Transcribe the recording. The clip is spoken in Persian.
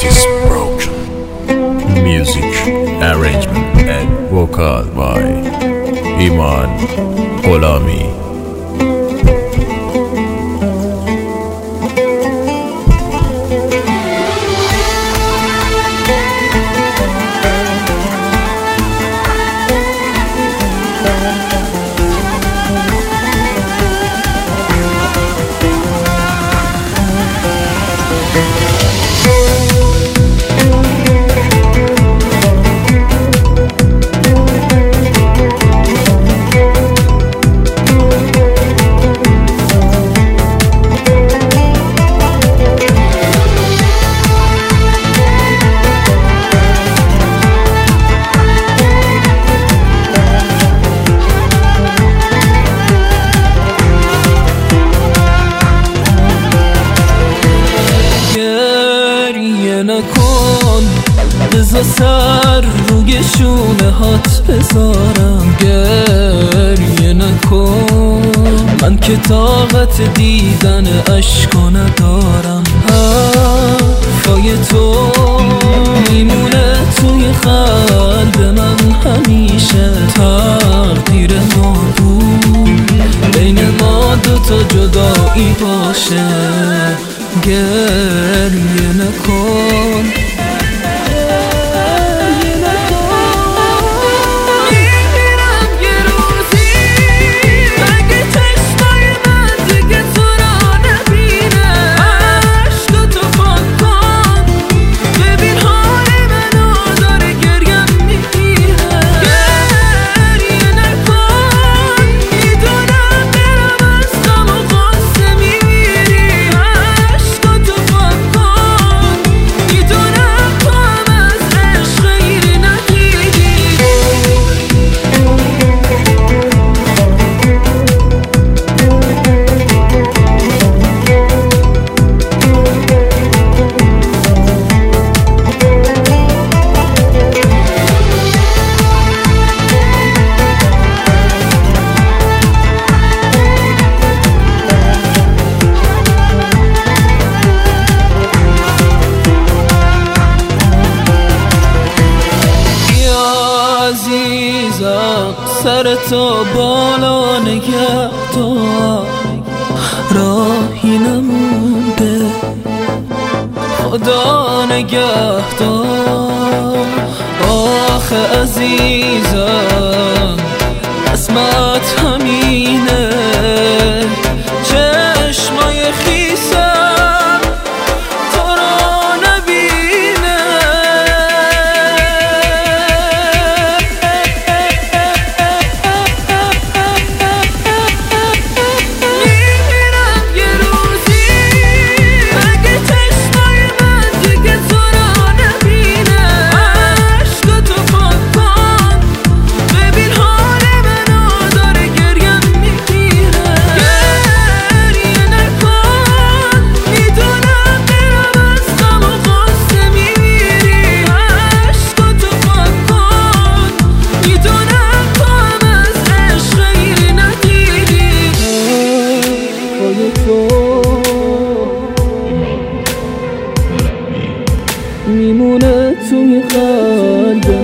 heart is broken. Music, arrangement and vocal by Iman Gholami. نکن بذار سر روی شونه هات بذارم، گریه نکن من که طاقت دیدن عشقا ندارم. حرفای تو میمونه توی قلب من همیشه، تقدیر ما بود بین ما دوتا جدایی باشه، گریه نکن. سرتو بالا نگه دار، راهی نمونده خدا نگه دار. آخه عزیزم قسمت همینه، چشمای خیسم تو رو نبینه. میمونه توی قلبم